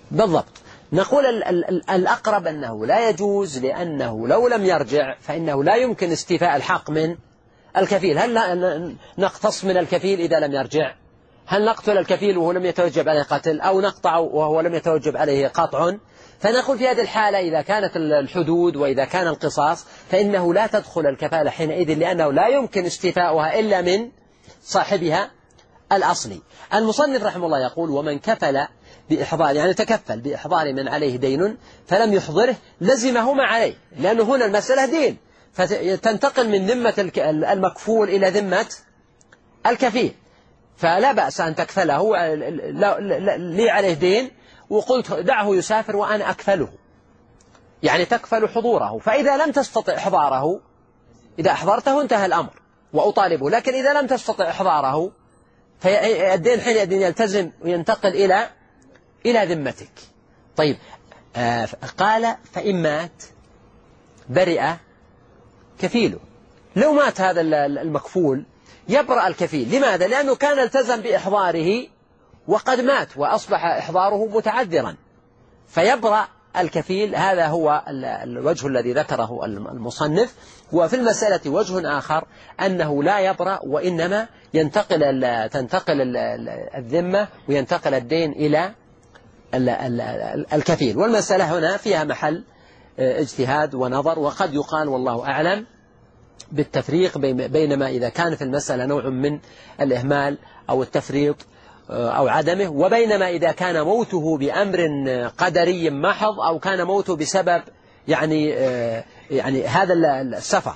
بالضبط. نقول ال ال الأقرب أنه لا يجوز، لأنه لو لم يرجع فإنه لا يمكن استيفاء الحق من الكفيل. هل نقتص من الكفيل إذا لم يرجع؟ هل نقتل الكفيل وهو لم يتوجب عليه قتل، أو نقطع وهو لم يتوجب عليه قطع؟ فنقول في هذه الحالة إذا كانت الحدود وإذا كان القصاص فإنه لا تدخل الكفالة حينئذ، لأنه لا يمكن استيفاؤها إلا من صاحبها الأصلي. المصنف رحمه الله يقول: ومن كفل بإحضار، يعني تكفل بإحضار من عليه دين فلم يحضره لزمه ما عليه، لأنه هنا المسألة دين، فتنتقل من ذمة المكفول إلى ذمة الكفيل، فلا بأس أن تكفله. لي عليه دين وقلت دعه يسافر وأنا أكفله، يعني تكفل حضوره. فإذا لم تستطع إحضاره، إذا أحضرته انتهى الأمر وأطالبه، لكن إذا لم تستطع إحضاره فالدين حينئذ يلتزم وينتقل إلى إلى ذمتك. طيب، آه قال: فإن مات برئ كفيله. لو مات هذا المكفول يبرأ الكفيل. لماذا؟ لأنه كان التزم بإحضاره وقد مات وأصبح إحضاره متعذرا، فيبرأ الكفيل. هذا هو الوجه الذي ذكره المصنف. وفي المسألة وجه آخر أنه لا يبرأ، وإنما ينتقل تنتقل الذمة وينتقل الدين إلى الكفيل. والمسألة هنا فيها محل اجتهاد ونظر، وقد يقال والله أعلم بالتفريق بينما إذا كان في المسألة نوع من الإهمال أو التفريط أو عدمه، وبينما إذا كان موته بأمر قدري محض أو كان موته بسبب يعني يعني هذا السفر.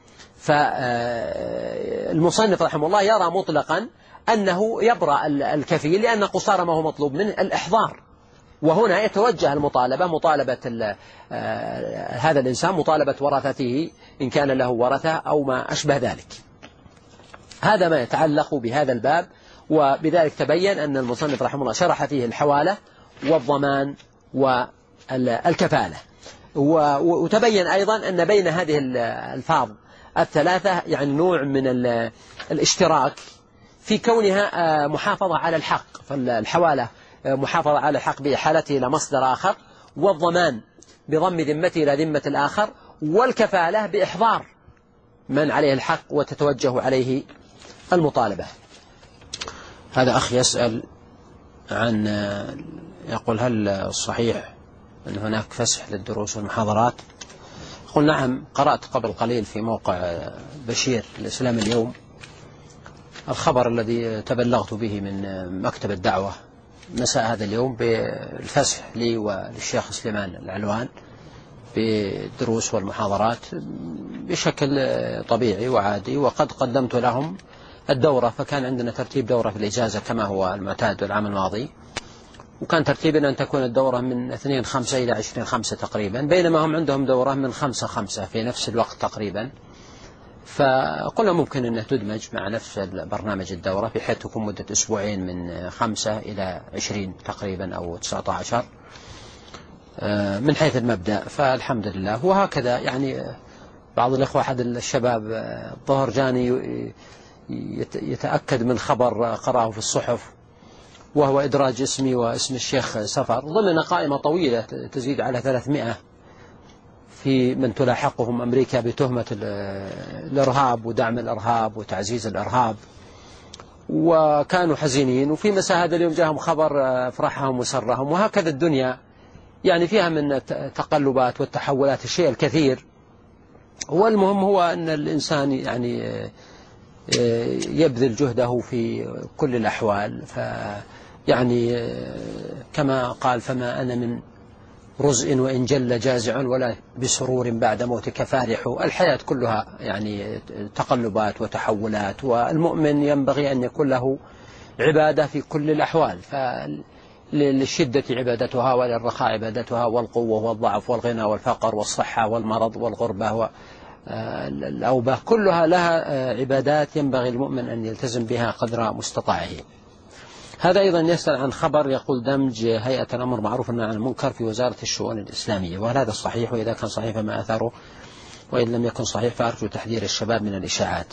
فالمصنف رحمه الله يرى مطلقا أنه يبرأ الكفيل، لأن قصار ما هو مطلوب منه الإحضار. وهنا يتوجه المطالبة مطالبة هذا الإنسان، مطالبة ورثته إن كان له ورثة أو ما أشبه ذلك. هذا ما يتعلق بهذا الباب. وبذلك تبين أن المصنف رحمه الله شرح فيه الحوالة والضمان والكفالة. وتبين أيضا أن بين هذه الألفاظ الثلاثة يعني نوع من الاشتراك في كونها محافظة على الحق. فالحوالة محافظة على الحق بإحالته إلى مصدر آخر، والضمان بضم ذمته إلى ذمة الآخر، والكفالة بإحضار من عليه الحق وتتوجه عليه المطالبة. هذا أخ يسأل عن، يقول: هل صحيح أن هناك فسح للدروس والمحاضرات؟ قل نعم. قرأت قبل قليل في موقع بشير الإسلام اليوم الخبر الذي تبلغت به من مكتب الدعوة مساء هذا اليوم بالفسح لي وللشيخ سليمان العلوان بالدروس والمحاضرات بشكل طبيعي وعادي، وقد قدمت لهم الدورة. فكان عندنا ترتيب دورة في الإجازة كما هو المعتاد العام الماضي، وكان ترتيبنا أن تكون الدورة من اثنين خمسة إلى عشرين خمسة تقريبا، بينما هم عندهم دورة من خمسة خمسة في نفس الوقت تقريبا. فقلنا ممكن أنه تدمج مع نفس برنامج الدورة بحيث تكون مدة أسبوعين من خمسة إلى عشرين تقريبا أو تسعة عشر من حيث المبدأ. فالحمد لله. وهكذا يعني بعض الإخوة أحد الشباب الظهر جاني يتأكد من خبر قرأه في الصحف، وهو إدراج اسمي واسم الشيخ سفر ضمن قائمة طويلة تزيد على ثلاثمائة في من تلاحقهم أمريكا بتهمة الإرهاب ودعم الإرهاب وتعزيز الإرهاب، وكانوا حزينين. وفي مساء هذا اليوم جاءهم خبر فرحهم وسرهم. وهكذا الدنيا يعني فيها من التقلبات والتحولات الشيء الكثير. والمهم هو أن الإنسان يعني يبذل جهده في كل الأحوال. فيعني كما قال: فما أنا من رزء وإن جل جازع ولا بسرور بعد موتك فارح. الحياة كلها يعني تقلبات وتحولات، والمؤمن ينبغي أن يكون له عبادة في كل الأحوال. فللشدة عبادتها وللرخاء عبادتها، والقوة والضعف والغنى والفقر والصحة والمرض والغربة والأوبة، كلها لها عبادات ينبغي المؤمن أن يلتزم بها قدر مستطاعه. هذا أيضا يسأل عن خبر يقول: دمج هيئة الأمر معروف عن المنكر في وزارة الشؤون الإسلامية، وهل هذا صحيح؟ وإذا كان صحيح فما أثره؟ وإن لم يكن صحيح فأرجو تحذير الشباب من الإشاعات.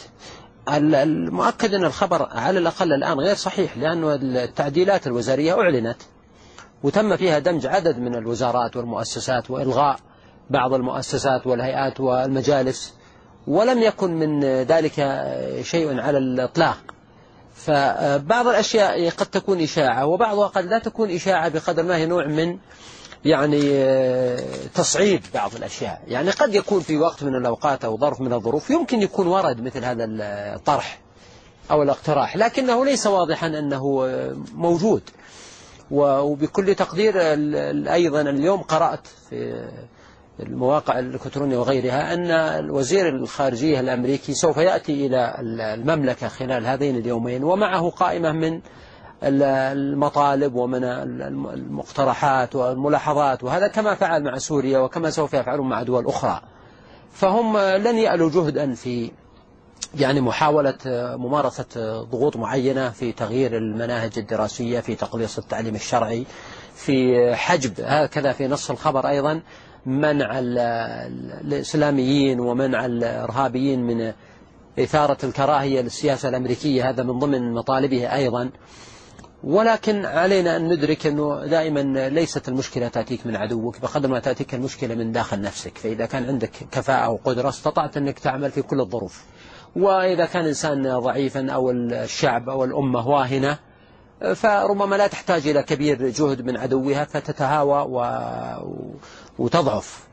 المؤكد أن الخبر على الأقل الآن غير صحيح، لأن التعديلات الوزارية أعلنت وتم فيها دمج عدد من الوزارات والمؤسسات وإلغاء بعض المؤسسات والهيئات والمجالس، ولم يكن من ذلك شيء على الإطلاق. فبعض الأشياء قد تكون إشاعة، وبعضها قد لا تكون إشاعة بقدر ما هي نوع من يعني تصعيد بعض الأشياء. يعني قد يكون في وقت من الأوقات أو ظرف من الظروف يمكن يكون ورد مثل هذا الطرح أو الاقتراح، لكنه ليس واضحا أنه موجود. وبكل تقدير أيضا اليوم قرأت في المواقع الإلكترونية وغيرها أن الوزير الخارجية الأمريكي سوف يأتي إلى المملكة خلال هذين اليومين، ومعه قائمة من المطالب ومن المقترحات والملاحظات، وهذا كما فعل مع سوريا وكما سوف يفعلون مع دول أخرى. فهم لن يألوا جهدا في يعني محاولة ممارسة ضغوط معينة في تغيير المناهج الدراسية، في تقليص التعليم الشرعي، في حجب، هكذا في نص الخبر أيضا منع الإسلاميين ومنع الإرهابيين من إثارة الكراهية للسياسة الأمريكية، هذا من ضمن مطالبه أيضا. ولكن علينا أن ندرك أنه دائما ليست المشكلة تأتيك من عدوك بقدر ما تأتيك المشكلة من داخل نفسك. فإذا كان عندك كفاءة وقدرة استطعت أنك تعمل في كل الظروف، وإذا كان إنسان ضعيفا أو الشعب أو الأمة واهنة فربما لا تحتاج إلى كبير جهد من عدوها فتتهاوى و... وتضعف.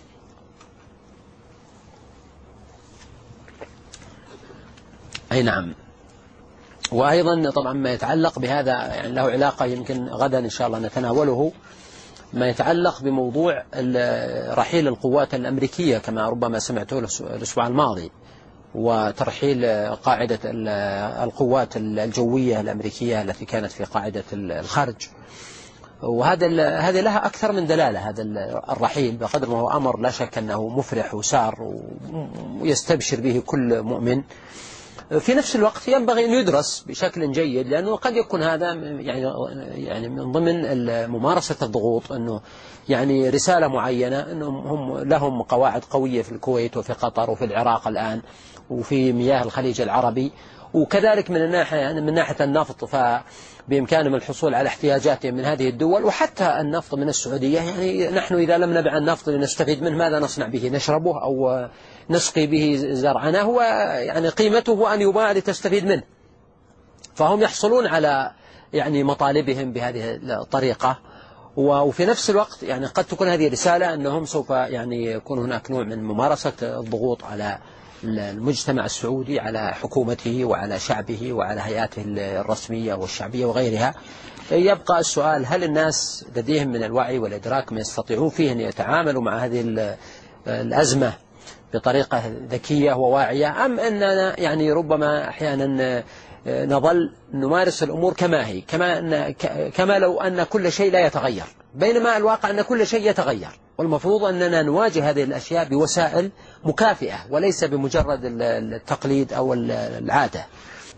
أي نعم. وأيضا طبعا ما يتعلق بهذا يعني له علاقة، يمكن غدا إن شاء الله نتناوله، ما يتعلق بموضوع رحيل القوات الأمريكية كما ربما سمعته الأسبوع الماضي، وترحيل قاعدة القوات الجوية الأمريكية التي كانت في قاعدة الخرج. وهذا هذه لها أكثر من دلالة، هذا الرحيل بقدر ما هو أمر لا شك أنه مفرح وسار ويستبشر به كل مؤمن. في نفس الوقت ينبغي أن يدرس بشكل جيد، لأنه قد يكون هذا يعني يعني من ضمن ممارسة الضغوط، أنه يعني رسالة معينة أنهم هم لهم قواعد قوية في الكويت وفي قطر وفي العراق الآن وفي مياه الخليج العربي، وكذلك من الناحية يعني من ناحية النفط فبإمكانهم الحصول على احتياجاتهم من هذه الدول، وحتى النفط من السعودية. يعني نحن إذا لم نبع النفط لنستفيد منه ماذا نصنع به؟ نشربه أو نسقي به زرعنا؟ هو يعني قيمته أن يباع لتستفيد منه. فهم يحصلون على يعني مطالبهم بهذه الطريقة. وفي نفس الوقت يعني قد تكون هذه رسالة أنهم سوف يعني يكون هناك نوع من ممارسة الضغوط على المجتمع السعودي، على حكومته وعلى شعبه وعلى هيئاته الرسمية والشعبية وغيرها. يبقى السؤال: هل الناس لديهم من الوعي والإدراك ما يستطيعون فيه أن يتعاملوا مع هذه الأزمة بطريقة ذكية وواعية، أم أننا يعني ربما أحيانا نظل نمارس الأمور كما هي، كما, أن كما لو أن كل شيء لا يتغير، بينما الواقع أن كل شيء يتغير، والمفروض أننا نواجه هذه الأشياء بوسائل مكافئة وليس بمجرد التقليد أو العادة.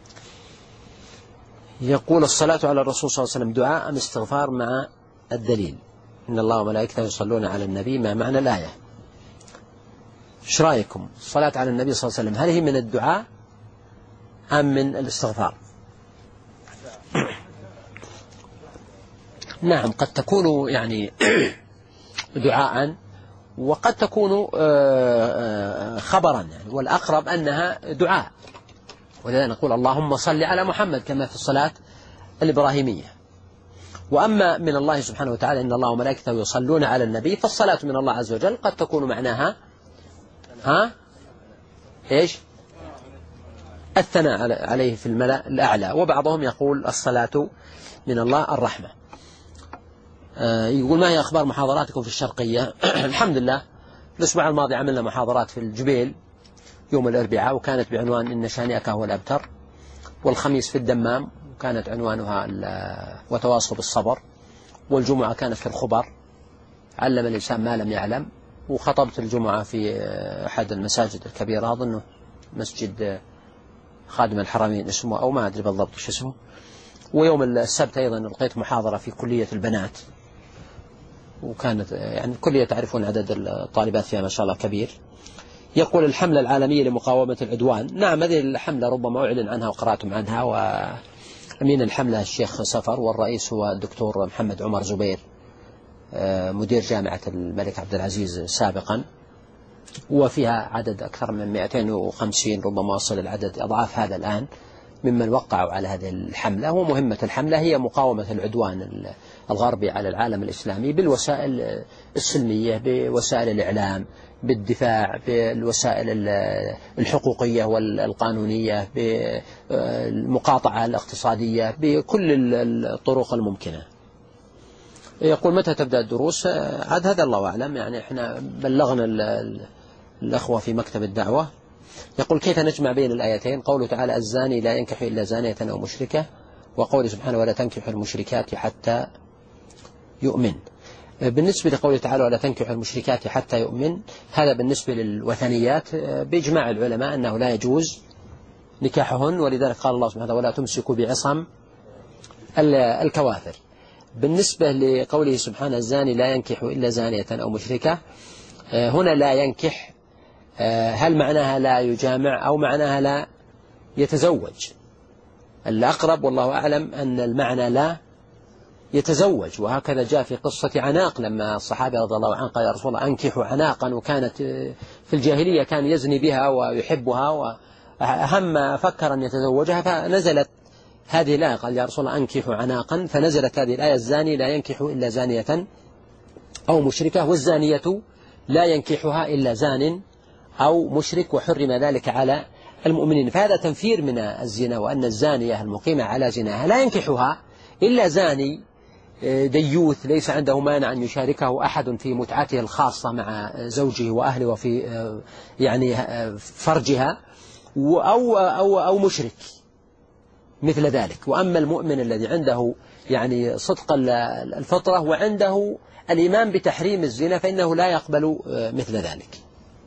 يقول: الصلاة على الرسول صلى الله عليه وسلم دعاء أم استغفار مع الدليل؟ إن الله وملائكته يصلون على النبي، ما معنى الآية؟ ايش رايكم؟ الصلاة على النبي صلى الله عليه وسلم هل هي من الدعاء أم من الاستغفار؟ نعم، قد تكون يعني دعاء وقد تكون خبرا يعني، والأقرب أنها دعاء، ولذلك نقول اللهم صل على محمد كما في الصلاة الإبراهيمية. وأما من الله سبحانه وتعالى إن الله وملائكته يصلون على النبي، فالصلاة من الله عز وجل قد تكون معناها ها إيش؟ الثناء عليه في الملأ الأعلى. وبعضهم يقول الصلاة من الله الرحمة. آه يقول: ما هي أخبار محاضراتكم في الشرقية؟ الحمد لله، الأسبوع الماضي عملنا محاضرات في الجبيل يوم الأربعاء وكانت بعنوان إن شانئك هو الأبتر، والخميس في الدمام وكانت عنوانها وتواصل بالصبر، والجمعة كانت في الخبر علم الإنسان ما لم يعلم، وخطبت الجمعة في أحد المساجد الكبيرة، أظنه مسجد خادم الحرمين اسمه، أو ما أدري بالضبط شو اسمه. ويوم السبت أيضا لقيت محاضرة في كلية البنات، وكانت يعني الكلية تعرفون عدد الطالبات فيها ما شاء الله كبير. يقول: الحملة العالمية لمقاومة العدوان. نعم، هذه الحملة ربما أعلن عنها وقرأتم عنها، أمين الحملة الشيخ سفر، والرئيس هو الدكتور محمد عمر زبير مدير جامعة الملك عبد العزيز سابقا، وفيها عدد أكثر من مئتين وخمسين ربما وصل العدد أضعاف هذا الآن ممن وقعوا على هذه الحملة. ومهمة الحملة هي مقاومة العدوان الغربي على العالم الإسلامي بالوسائل السلمية، بوسائل الإعلام، بالدفاع، بالوسائل الحقوقية والقانونية، بالمقاطعة الاقتصادية، بكل الطرق الممكنة. يقول متى تبدأ الدروس؟ عاد هذا الله أعلم، يعني احنا بلغنا الأخوة في مكتب الدعوة. يقول كيف نجمع بين الآيتين؟ قوله تعالى الزاني لا ينكح إلا زانية أو مشركة، وقوله سبحانه ولا تنكح المشركات حتى يؤمن. بالنسبة لقوله تعالى ولا تنكح المشركات حتى يؤمن، هذا بالنسبة للوثنيات بإجماع العلماء أنه لا يجوز نكاحهن، ولذلك قال الله سبحانه ولا تمسكوا بعصم الكوافر. بالنسبة لقوله سبحانه الزاني لا ينكح إلا زانية أو مشركة، هنا لا ينكح هل معناها لا يجامع أو معناها لا يتزوج؟ الأقرب والله أعلم أن المعنى لا يتزوج، وهكذا جاء في قصة عناق لما الصحابة رضي الله عنه قال يا رسول الله أنكحوا عناقا، وكانت في الجاهلية كان يزني بها ويحبها وأهم فكر أن يتزوجها، فنزلت هذه الآية قال يا رسول الله أنكحوا عناقا، فنزلت هذه الآية الزاني لا ينكح إلا زانية أو مشركة، والزانية لا ينكحها إلا زان أو مشرك، وحرم ذلك على المؤمنين. فهذا تنفير من الزنا، وأن الزانية المقيمة على زناها لا ينكحها إلا زاني ديوث ليس عنده مانع أن يشاركه أحد في متعته الخاصة مع زوجه وأهله وفي يعني فرجها، أو, أو, أو مشرك مثل ذلك. وأما المؤمن الذي عنده يعني صدق الفطرة وعنده الإيمان بتحريم الزنا فإنه لا يقبل مثل ذلك.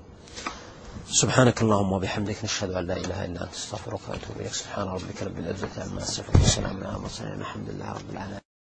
سبحانك اللهم وبحمدك نشهد أن لا إله إلا أنت نستغفرك ونتوب إليك. سبحان ربك رب العزة عما يصفون والسلام على المرسلين الحمد لله رب العالمين.